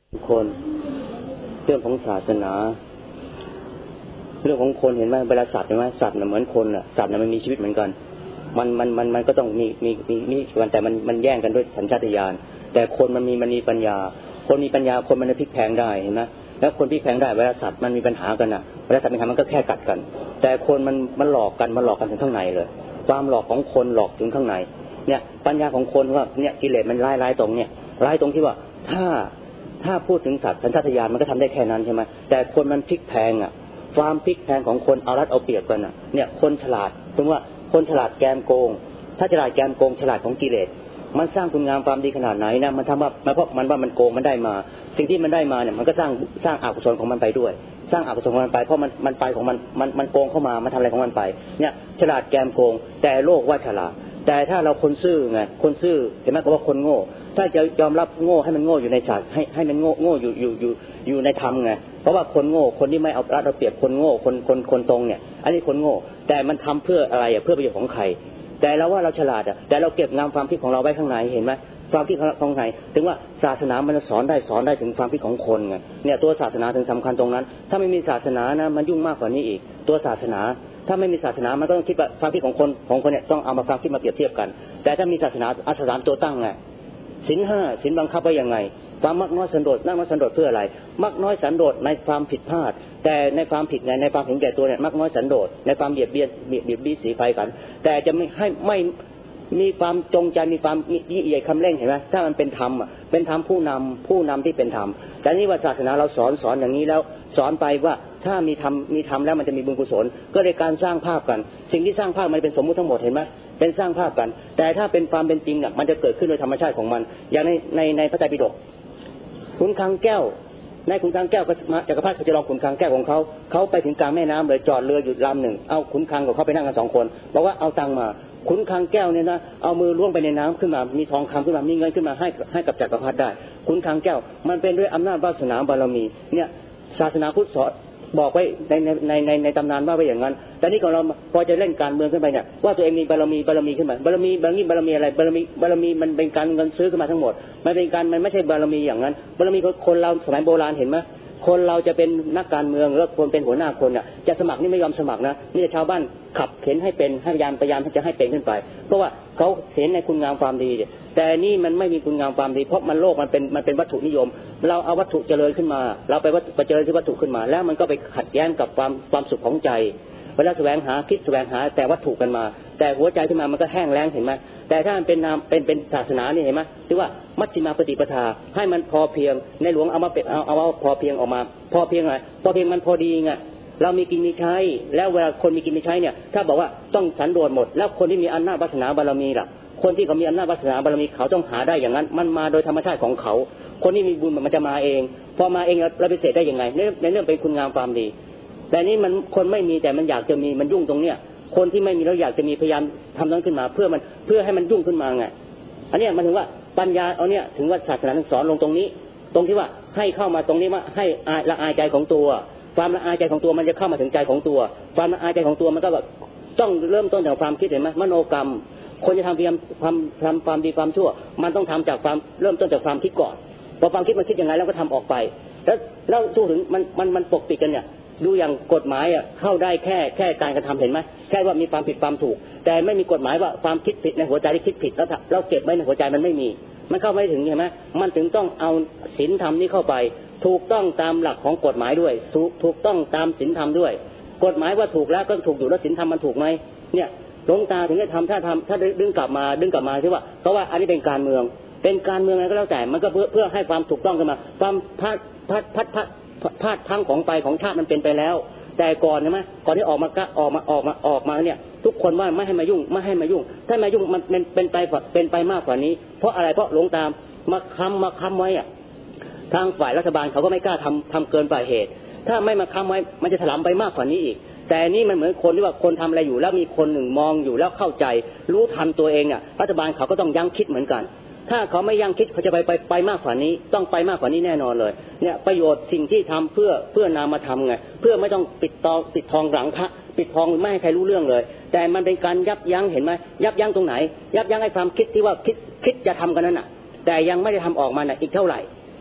คนเรื่องของศาสนาเรื่องของคนเห็นไหมเวลาสัตว์เห็นไหมสัตว์น่ะเหมือนคนอ่ะสัตว์น่ะมันมีชีวิตเหมือนกันมันก็ต้องมีกันแต่มันแย่งกันด้วยสัญชาตญาณแต่คนมันมีปัญญาคนมีปัญญาคนมันพลิกแพลงได้เห็นไหมแล้วคนพลิกแพลงได้เวลาสัตว์มันมีปัญหากันอ่ะเวลาสัตว์มีปัญหามันก็แค่กัดกันแต่คนมันหลอกกันถึงข้างในเลยความหลอกของคนหลอกถึงข้างในเนี่ยปัญญาของคนว่าเนี่ยกิเลสมันร้ายตรงเนี่ยร้ายตรงที่ว่าถ้าพูดถึงสัตว์สัญชาตญาณมันก็ทำได้แค่นั้นใช่ไหมแต่คนมันพลิกแพลงอ่ะความพลิกแพลงของคนเอารัดเอาเปรียบกันอ่ะเนี่ยคนฉลาดถึงว่าคนฉลาดแกมโกงถ้าฉลาดแกมโกงฉลาดของกิเลสมันสร้างคุณงามความดีขนาดไหนนะมันทำว่าเพราะมันว่ามันโกงมันได้มาสิ่งที่มันได้มาเนี่ยมันก็สร้างอกุศลของมันไปด้วยสร้างอกุศลของมันไปเพราะมันไปของมันโกงเข้ามามันทำอะไรของมันไปเนี่ยฉลาดแกมโกงแต่โลกว่าฉลาดแต่ถ้าเราคนซื่อไงคนซื่อเห็นไหมก็ว่าคนโง่ถ้าจะยอมรับโง่ให้มันโง่อยู่ในศาสตร์ให้มันโง่อยู่ในธรรมไงเพราะว่าคนโง่คนที่ไม่เอารัดเอาเปรียบคนโง่คนตรงเนี่ยอันนี้คนโง่แต่มันทำเพื่ออะไรเพื่อประโยชน์ของใครแต่เราว่าเราฉลาดแต่เราเก็บงามความคิดของเราไว้ข้างในเห็นไหมความคิดของใครถึงว่าศาสนามันสอนได้ถึงความคิดของคนไงเนี่ยตัวศาสนาถึงสำคัญตรงนั้นถ้าไม่มีศาสนานะมันยุ่งมากกว่านี้อีกตัวศาสนาถ้าไม่มีศาสนามันก็ต้องคิดว่าความคิดของคนเนี่ยต้องเอามาความคิดมาเปรียบเทียบกันแต่ถ้ามีศาสนาศาสนาตัวตั้งไงศีล5ศีลบังคับไว้ยังไงความมักน้อยสันโดษนั่งน้อยสันโดษเพื่ออะไรมักน้อยสันโดษในความผิดพลาดแต่ในความผิดไงในความเห็นแก่ตัวเนี่ยมักน้อยสันโดษในความเบียดเบียนสีไฟกันแต่จะไม่มีความจงใจมีความยี่ใหญ่คำเร่งเห็นไหมถ้ามันเป็นธรรมเป็นธรรมผู้นำที่เป็นธรรมแต่นี่ว่าศาสนาเราสอนอย่างนี้แล้วสอนไปว่าถ้ามีธรรมแล้วมันจะมีบุญกุศลก็ในการสร้างภาพกันสิ่งที่สร้างภาพมันเป็นสมมุติทั้งหมดเห็นไหมเป็นสร้างภาพกันแต่ถ้าเป็นความเป็นจริงมันจะเกิดขึ้นโดยธรรมชาติของมันอย่างในพระไตรปิฎกขุนคลังแก้วในขุนคลังแก้วจักรพรรดิเขาจะลองขุนคลังแก้วของเขาไปถึงกลางแม่น้ำเลยจอดเรืออยู่ลำหนึ่งเอาขุนคลังของเขาไปนั่งกัน2 คนบอกว่าเอาตังมาขุนคลังแก้วเนี่ยนะเอามือล้วงไปในน้ำขึ้นมามีทองคำขึ้นมามีเงินขึ้นมาให้กับจักรพรรดิได้ขุนคลังแก้วมันเป็นด้วยอำนาจวาสนาบารมีเนี่ยศาสนาพุทธสอนบอกไว้ในตำนานว่าไว้อย่างนั้นแต่นี่ของเราพอจะเล่นการเมืองขึ้นไปเนี่ยว่าตัวเองมีบารมีขึ้นมาบารมีอะไรบารมีมันเป็นการเงินซื้อขึ้นมาทั้งหมดมันเป็นการมันไม่ใช่บารมีอย่างนั้นบารมีคนเราสมัยโบราณเห็นไหมคนเราจะเป็นนักการเมืองหรือคนเป็นหัวหน้าคนจะสมัครนี่ไม่ยอมสมัครนะนี่ชาวบ้านขับเข็นให้เป็นพยายามที่จะให้เป็นขึ้นไปเพราะว่าเขาเห็นในคุณงามความดีแต่นี่มันไม่มีคุณงามความดีเพราะมันโลกมันเป็นวัตถุนิยมเราเอาวัตถุเจริญขึ้นมาเราไปเจริญที่วัตถุขึ้นมาแล้วมันก็ไปขัดแย้งกับความสุขของใจเวลาแสวงหาแต่วัตถุกันมาแต่หัวใจขึ้นมามันก็แห้งแล้งเห็นไหมแต่ถ้ามันเป็นนามเป็นศาสนานี่เห็นไหมที่ว่ามัชฌิมาปฏิปทาให้มันพอเพียงในหลวงเอามาเป็นเอาพอเพียงออกมาพอเพียงอะไรพอเพียงมันพอดีไงเรามีกินมีใช้แล้วเวลาคนมีกินมีใช้เนี่ยถ้าบอกว่าต้องสันโดษหมดแล้วคนที่มีอำนาจวาสนาบารมีล่ะคนที่เขามีอำนาจวาสนาบารมีเขาต้องหาได้อย่างนั้นมันมาโดยธรรมชาติของเขาคนที่มีบุญมันจะมาเองพอมาเองเราไปเสร็จได้ยังไงในเรื่องเป็นคุณงามความดีแต่นี่มันคนไม่มีแต่มันอยากจะมีมันยุ่งตรงเนี้ยคนที่ไม่มีแล้วอยากจะมีพยายามทำนั้นขึ้นมาเพื่อให้มันยุ่งขึ้นมาไงอันนี้มันถึงว่าปัญญาเอาเนี่ยถึงว่าศาสนาสอนลงตรงนี้ตรงที่ว่าให้เข้ามาตรงนี้ว่าให้ละอายใจของตัวความละอายใจของตัวมันจะเข้ามาถึงใจของตัวความละอายใจของตัวมันก็แบบต้องเริ่มต้นจากความคิดเห็นไหมมโนกรรมคนจะทำพยายามทำความดีความชั่วมันต้องทำจากความเริ่มต้นจากความคิดก่อนพอความคิดมันคิดยังไงแล้วก็ทำออกไปแล้วสู้ถึงมันปกปิดกันเนี่ยดูอย่างกฎหมายเข้าได้แค่การกระทำเห็นไหมแค่ว่ามีความผิดความถูกแต่ไม่มีกฎหมายว่าความคิดผิดในหัวใจที่คิดผิดแล้วเราเก็บไว้ในหัวใจมันไม่มีมันเข้าไม่ถึงใช่ไหมมันถึงต้องเอาศีลธรรมนี้เข้าไปถูกต้องตามหลักของกฎหมายด้วยถูกต้องตามศีลธรรมด้วยกฎหมายว่าถูกแล้วก็ถูกอยู่แล้วศีลธรรมมันถูกไหมเนี่ยหลวงตาถึงจะทำถ้าดึงกลับมาที่ว่าเพราะว่าอันนี้เป็นการเมืองอะไรก็แล้วแต่มันก็เพื่อให้ความถูกต้องขึ้นมาความพลาดพังของชาติมันเป็นไปแล้วแต่ก่อนใช่ไหมก่อนที่ออกมาเนี่ยทุกคนว่าไม่ให้มายุ่งถ้ามายุ่งมันเป็นไปมากกว่านี้เพราะอะไรเพราะหลวงตามาค้ำไว้ทางฝ่ายรัฐบาลเขาก็ไม่กล้าทำเกินกว่าเหตุถ้าไม่มาค้ำไว้มันจะถลำไปมากกว่านี้อีกแต่นี่มันเหมือนคนที่ว่าคนทำอะไรอยู่แล้วมีคนหนึ่งมองอยู่แล้วเข้าใจรู้ทันตัวเองเนี่ยรัฐบาลเขาก็ต้องยั้งคิดเหมือนกันถ้าเขาไม่ยั้งคิดเขาจะไปมากกว่านี้ต้องไปมากกว่านี้แน่นอนเลยเนี่ยประโยชน์สิ่งที่ทำเพื่อนามธรรมไงเพื่อไม่ต้องปิดทองหลังพระปิดทองไม่ให้ใครรู้เรื่องเลยแต่มันเป็นการยับยั้งเห็นไหมยับยั้งตรงไหนยับยั้งให้ความคิดที่ว่าคิดจะทำกันนั้นน่ะแต่ยังไม่ได้ทำออกมาน่ะอีกเท่าไหร่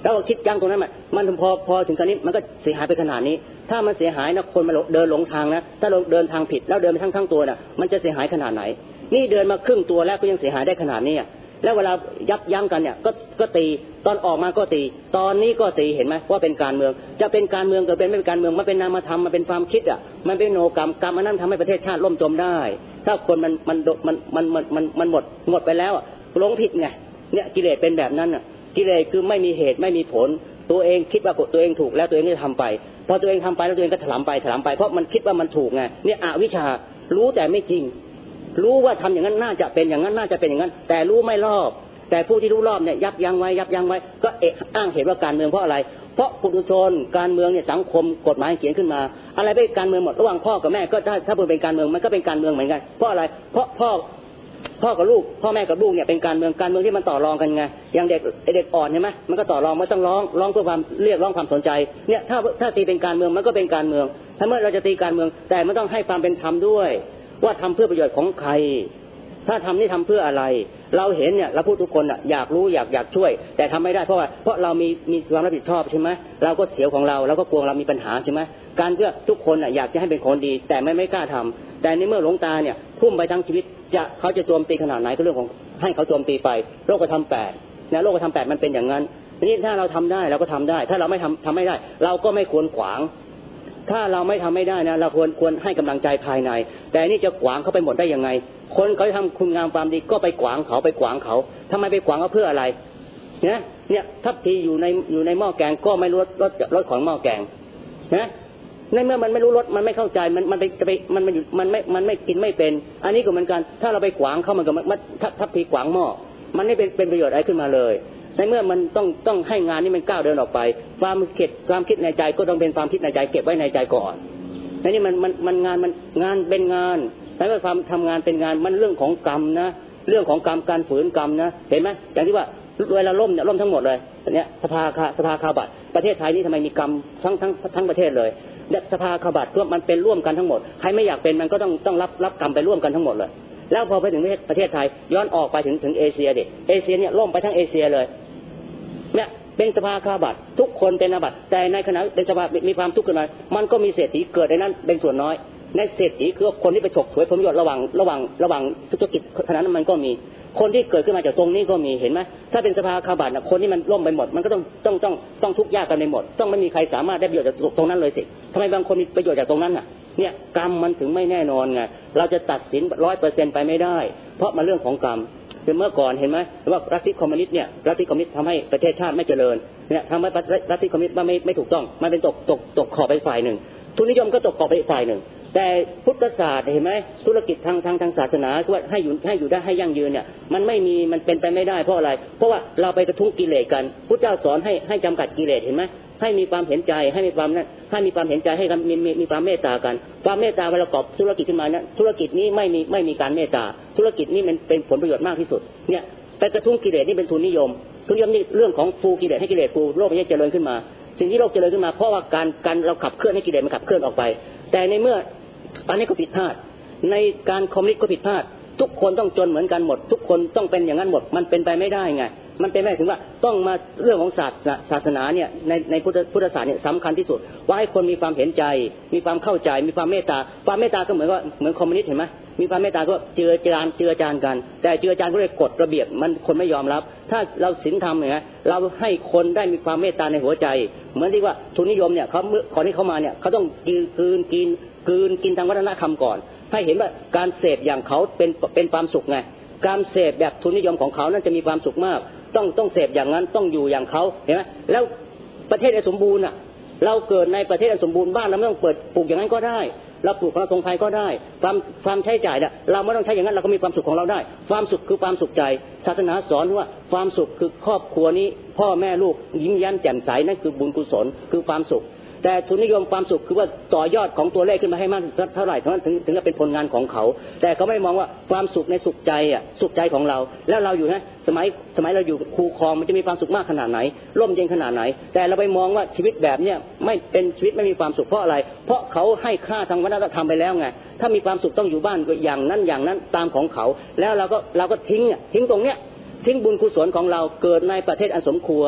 แล้วก็คิดยั้งตรงนั้นมันพอถึงตอนนี้มันก็เสียหายไปขนาดนี้ถ้ามันเสียหายนะคนมาเดินหลงทางนะถ้าเราเดินทางผิดแล้วเดินไปทั้งตัวน่ะมันจะเสียหายขนาดไหนนี่เดินมาครึ่งตัวแล้วก็ยังเสียหายได้ขนาดนี้แล้วเวลายับยั้งกันเนี่ยก็ตีตอนออกมาก็ตีตอนนี้ก็ตีเห็นไหมว่าเป็นการเมืองจะเป็นการเมืองก็เป็นไม่เป็นการเมืองมันเป็นนามธรรมมันเป็นความคิดมันเป็นโนกรรมอันนั้นทำให้ประเทศชาติล่มจมได้ถ้าคนมันหมดไปแล้วหลงผิดไงเนี่ยกิเลสเป็นแบบนั้นกิเลสคือไม่มีเหตุไม่มีผลตัวเองคิดว่าตัวเองถูกแล้วตัวเองก็ทำไปพอตัวเองทำไปแล้วตัวเองก็ถลำไปเพราะมันคิดว่ามันถูกไงเนี่ยอวิชชารู้แต่ไม่จริงรู้ว่าทำอย่างนั้นน่าจะเป็นอย่างนั้นน่าจะเป็นอย่างนั้นแต่รู้ไม่รอบแต่ผู้ที่รู้รอบเนี่ยยับยั้งไว้ก็อ้างเหตุว่าการเมืองเพราะอะไรเพราะปุถุชนการเมืองเนี่ยสังคมกฎหมายเขียนขึ้นมาอะไรเป็นการเมืองหมดระหว่างพ่อกับแม่ก็ถ้าเป็นการเมืองมันก็เป็นการเมืองเหมือนกันเพราะอะไรเพราะพ่อกับลูกพ่อแม่กับลูกเนี่ยเป็นการเมืองที่มันต่อรองกันไงอย่างเด็กอ่อนใช่ไหมมันก็ต่อรองไม่ต้องร้องเพื่อความเรียกร้องความสนใจเนี่ยถ้าตีเป็นการเมืองมันก็เป็นการเมืองถ้าเมื่อเราจะตีการเมืองแต่มันต้องให้ความเป็นธรรมด้วยว่าทำเพื่อประโยชน์ของใครถ้าทำนี่ทำเพื่ออะไรเราเห็นเนี่ยเราพูดทุกคนอยากรู้อยากช่วยแต่ทำไม่ได้เพราะเรามีความรับผิดชอบใช่ไหมเราก็เสียวของเราก็กลัวเรามีปัญหาใช่ไหมการเพื่อทุกคนอยากจะให้เป็นคนดีแต่ไม่กล้าทำแต่ในเมื่อหลวงตาเนี่ยทุ่มไปทั้งชีวิตเขาจะโจมตีขนาดไหนก็เรื่องของให้เขาโจมตีไปโลกธรรม8นะโลกธรรม8มันเป็นอย่างนั้นทีนี้ถ้าเราทำได้เราก็ทำได้ถ้าเราไม่ทำไม่ได้เราก็ไม่ควรขวางถ้าเราไม่ทำไม่ได้นะเราควรให้กำลังใจภายในแต่นี่จะขวางเขาไปหมดได้ยังไงคนเขาทำคุณงามความดีก็ไปขวางเขาทำไมไปขวางเขาเพื่ออะไรเนี่ยทัพทีอยู่ในหม้อแกงก็ไม่รู้รสของหม้อแกงนะในเมื่อมันไม่รู้รสมันไม่เข้าใจมันไม่กินไม่เป็นอันนี้ก็เหมือนกันถ้าเราไปขวางเขามันก็ทัพทีขวางหม้อมันไม่เป็นประโยชน์อะไรขึ้นมาเลยในเมื่อมันต้องให้งานนี้มันก้าวเดินออกไปความคิดในใจก็ต้องเป็นความคิดในใจเก็บไว้ในใจก่อนในนี้มันงานเป็นงานแต่ว่าความทำงานเป็นงานมันเรื่องของกรรมนะเรื่องของกรรมการฝืนกรรมนะเห็นไหมอย่างที่ว่าเวลาล่มเนี่ยล่มทั้งหมดเลยเนี่ยสภาคาบัตประเทศไทยนี่ทำไมมีกรรมทั้งประเทศเลยเนี่ยสภาคาบัตก็มันเป็นร่วมกันทั้งหมดใครไม่อยากเป็นมันก็ต้องรับกรรมไปร่วมกันทั้งหมดเลยแล้วพอไปถึงประเทศไทยย้อนออกไปถึงเอเชียเอเชียเนี่ยล่มไปทั้งเอเชียเลยเนี่ยเป็นสภาคาบัตทุกคนเป็นอาบัติแต่ในขณะเป็นสภามีความทุกข์ขึ้นมามันก็มีเศรษฐีเกิดในนั้นเป็นส่วนน้อยในเศรษฐีคือคนที่ไปฉกฉวยผลประโยชน์ระหว่างธุรกิจขณะนั้นมันก็มีคนที่เกิดขึ้นมาจากตรงนี้ก็มีเห็นไหมถ้าเป็นสภาคาบัตคนที่มันล่มไปหมดมันก็ต้องทุกข์ยากกันไปหมดต้องไม่มีใครสามารถได้ประโยชน์จากตรงนั้นเลยสิทำไมบางคนมีประโยชน์จากตรงนั้นเนี่ยกรรมมันถึงไม่แน่นอนไงเราจะตัดสิน 100% ไปไม่ได้เพราะมันเรื่องของกรรมคือเมื่อก่อนเห็นไหมว่ารัฐคอมมิวนิสต์เนี่ยรัฐคอมมิวนิสต์ทำให้ประเทศชาติไม่เจริญเนี่ยทำให้รัฐคอมมิวนิสต์ไม่ถูกต้องมันเป็นตกขอบไปฝ่ายหนึ่งทุนนิยมก็ตกขอบไปฝ่ายหนึ่งแต่พุทธศาสตร์เห็นไหมธุรกิจทางศาสนาว่าให้อยู่ได้ให้ยั่งยืนเนี่ยมันไม่มีมันเป็นไปไม่ได้เพราะอะไรเพราะว่าเราไปกระทุ้งกิเลสกันพุทธเจ้าสอนให้จำกัดกิเลสเห็นไหมให้มีความเห็นใจให้มีความเห็นใจให้มีความเมตตากันความเมตตาเวลาประกอบธุรกิจขึ้นมาเนี่ยธุรกิจนี้ไม่มีการเมตตาธุรกิจนี้มันเป็นผลประโยชน์มากที่สุดเนี่ยไปกระทุ้งกิเลสนี่เป็นทุนนิยมนี่เรื่องของฟูกิเลสให้กิเลสฟูโลกมันจะเจริญขึ้นมาสิ่งที่โลกเจริญขึ้นมาเพราะว่าการเราขับเคลื่อนให้กิเลสมันขับเคลื่อนออกไปแต่ในเมื่ออันนี้ก็ผิดพลาดในการคอมมิวนิสต์ก็ผิดพลาดทุกคนต้องจนเหมือนกันหมดทุกคนต้องเป็นอย่างนั้นหมดมันเป็นไปไม่ได้ไงมันเป็นไม่ถึงว่าต้องมาเรื่องของศาสนาเนี่ยในพุทธศาสนาเนี่ยสำคัญที่สุดว่าให้คนมีความเห็นใจมีความเข้าใจมีความเมตตาก็เหมือนคอมมิวนิสต์เห็นไหมมีความเมตตาก็เจือจานกันแต่เจือจานก็เลยกฎระเบียบมันคนไม่ยอมรับถ้าเราศีลธรรมเนี่ยเราให้คนได้มีความเมตตาในหัวใจเหมือนที่ว่าทุนนิยมเนี่ยเขาก่อนที่เขามาเนี่ยเขาต้องกินทางวัฒนธรรมก่อนให้เห็นว่าการเสพอย่างเขาเป็นความสุขไงการเสพแบบทุนนิยมของเขานั้นจะมีความสุขมากต้องเสพอย่างนั้นต้องอยู่อย่างเขาเห็นไหมแล้วประเทศสมบูรณ์เราเกิดในประเทศสมบูรณ์บ้านเราไม่ต้องเปิดปลูกอย่างนั้นก็ได้เราปลูกพระทรงไทยก็ได้ความใช้จ่ายเราไม่ต้องใช้อย่างนั้นเราก็มีความสุขของเราได้ความสุขคือความสุขใจศาสนาสอนว่าความสุขคือครอบครัวนี้พ่อแม่ลูกยิ้มแย้มแจ่มใสนั่นคือบุญกุศลคือความสุขแต่ทุนนิยมความสุขคือว่าต่อยอดของตัวเลขขึ้นมาให้มากเท่าไหร่เท่านั้นถึงจะเป็นผลงานของเขาแต่เขาไม่มองว่าความสุขในสุขใจของเราแล้วเราอยู่นะสมัยเราอยู่คูคลองมันจะมีความสุขมากขนาดไหนร่มเย็นขนาดไหนแต่เราไปมองว่าชีวิตแบบเนี้ยไม่เป็นชีวิตไม่มีความสุขเพราะอะไรเพราะเขาให้ค่าทางวัฒนธรรมไปแล้วไงถ้ามีความสุขต้องอยู่บ้านก็อย่างนั้นตามของเขาแล้วเราก็ทิ้งตรงเนี้ยทิ้งบุญกุศลของเราเกิดในประเทศอันสมควร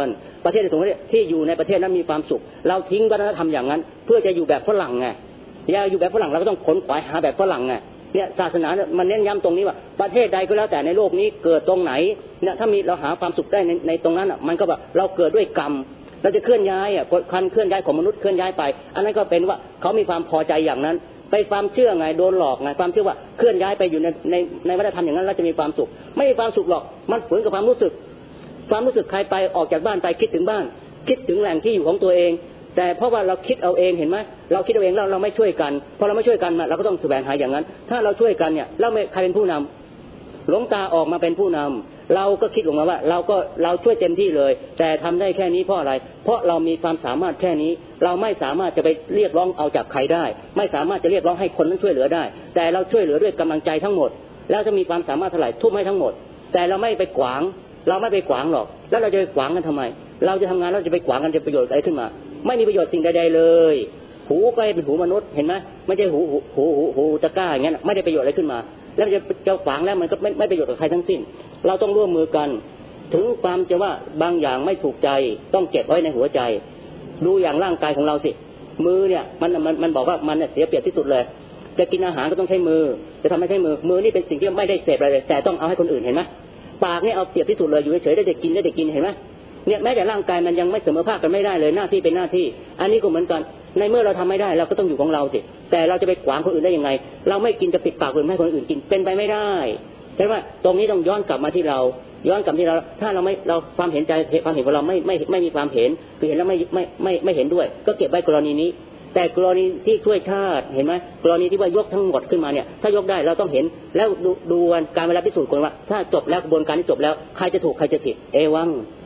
ประเทศสงฆ์ที่อยู่ในประเทศนั้นมีความสุขเราทิ้งวัฒนธรรมอย่างนั้นเพื่อจะอยู่แบบฝรั่งไงอย่าอยู่แบบฝรั่งเราก็ต้องขนขวายหาแบบฝรั่งไงเนี่ยศาสนามันเน้นย้ำตรงนี้ว่าประเทศใดก็แล้วแต่ในโลกนี้เกิดตรงไหนเนี่ยถ้ามีเราหาความสุขได้ในตรงนั้นอ่ะมันก็แบบเราเกิดด้วยกรรมเราจะเคลื่อนย้ายอ่ะการเคลื่อนย้ายของมนุษย์เคลื่อนย้ายไปอันนั้นก็เป็นว่าเขามีความพอใจอย่างนั้นไปความเชื่อไงโดนหลอกไงความเชื่อว่าเคลื่อนย้ายไปอยู่ในวัฒนธรรมอย่างนั้นเราจะมีความสุขไม่มีความสุขหรอกมันฝืนกับความรู้สึกใครไปออกจากบ้านไปคิดถึงบ้านคิดถึงแหล่งที่อยู่ของตัวเองแต่เพราะว่าเราคิดเอาเองเห็นไหมเราคิดเอาเองแล้วเราไม่ช่วยกันพอเราไม่ช่วยกันเราก็ต้องแสวงหาอย่างนั้นถ้าเราช่วยกันเนี่ยเราไม่ใครเป็นผู้นำหลวงตาออกมาเป็นผู้นำเราก็คิดลงมาว่าเราช่วยเต็มที่เลยแต่ทำได้แค่นี้เพราะอะไรเพราะเรามีความสามารถแค่นี้เราไม่สามารถจะไปเรียกร้องเอาจากใครได้ไม่สามารถจะเรียกร้องให้คนนั้นช่วยเหลือได้แต่เราช่วยเหลือด้วยกำลังใจทั้งหมดแล้วจะมีความสามารถเท่าไหร่ทุ่มให้ทั้งหมดแต่เราไม่ไปขวางหรอกแล้วเราจะไปขวางกันทำไมเราจะทำงานเราจะไปขวางกันจะประโยชน์อะไรขึ้นมาไม่มีประโยชน์สิ่งใดๆเลยหูก็เป็นหูมนุษย์เห็นไหมไม่ใช่หูตะกร้าอย่างนั้นไม่ได้ประโยชน์อะไรขึ้นมาแล้วจะขวางแล้วมันก็ไม่ประโยชน์กับใครทั้งสิ้นเราต้องร่วมมือกันถึงความจะว่าบางอย่างไม่ถูกใจต้องเก็บไว้ในหัวใจดูอย่างร่างกายของเราสิมือเนี่ยมันบอกว่ามันเนี่ยเสียเปรียบที่สุดเลยจะกินอาหารก็ต้องใช้มือจะทำให้ใช้มือนี่เป็นสิ่งที่ไม่ได้เสพอะไรเลยแต่ต้องเอาให้คนอื่นเห็นไหมปากนี่เอาเปรียบที่สุดเลยอยู่เฉยๆได้แต่กินเห็นไหมเนี่ยแม้แต่ร่างกายมันยังไม่เสมอภาคกันไม่ได้เลยหน้าที่เป็นหน้าที่อันนี้ก็เหมือนกันในเมื่อเราทำไม่ได้เราก็ต้องอยู่ของเราสิแต่เราจะไปขวางคนอื่นได้ยังไงเราไม่กินจะปิดปากคนอื่นให้คนอื่นกินเป็นไปไม่ได้ใช่ไหมตรงนี้ต้องย้อนกลับมาที่เราถ้าเราความเห็นใจความเห็นของเราไม่มีความเห็นคือเห็นแล้วไม่เห็นด้วยก็เก็บไว้กรณีนี้แต่กรณีที่ช่วยชาติเห็นไหมกรณีที่ว่ายกทั้งหมดขึ้นมาเนี่ยถ้ายกได้เราต้องเห็นแล้วดูการเวลาพิสูจน์กันว่าถ้าจบแล้วกระบวนการที่จบแล้วใครจะถูกใครจะผิดเอวัง